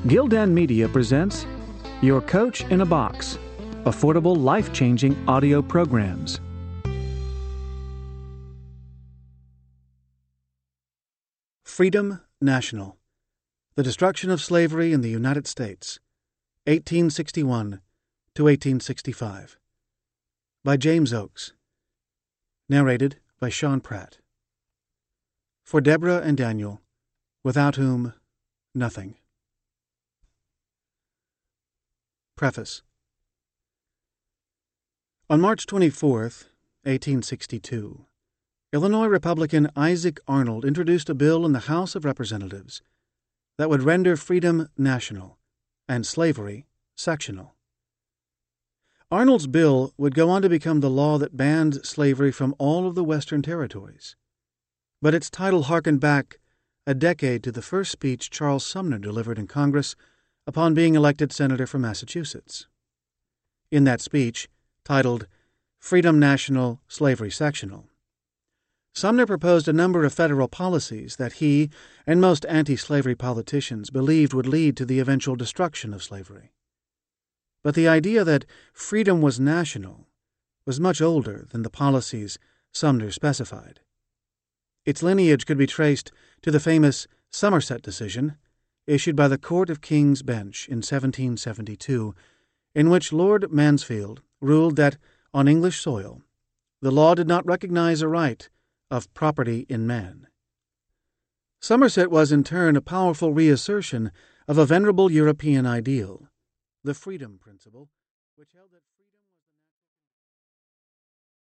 Gildan Media presents Your Coach in a Box, affordable, life-changing audio programs. Freedom National: The Destruction of Slavery in the United States, 1861 to 1865, by James Oakes. Narrated by Sean Pratt. For Deborah and Daniel, without whom nothing. Preface. On March 24, 1862, Illinois Republican Isaac Arnold introduced a bill in the House of Representatives that would render freedom national and slavery sectional. Arnold's bill would go on to become the law that banned slavery from all of the Western territories, but its title harkened back a decade to the first speech Charles Sumner delivered in Congress upon being elected senator from Massachusetts. In that speech, titled Freedom National, Slavery Sectional, Sumner proposed a number of federal policies that he and most anti-slavery politicians believed would lead to the eventual destruction of slavery. But the idea that freedom was national was much older than the policies Sumner specified. Its lineage could be traced to the famous Somerset decision issued by the Court of King's Bench in 1772, in which Lord Mansfield ruled that, on English soil, the law did not recognize a right of property in man. Somerset was in turn a powerful reassertion of a venerable European ideal, the freedom principle, which held that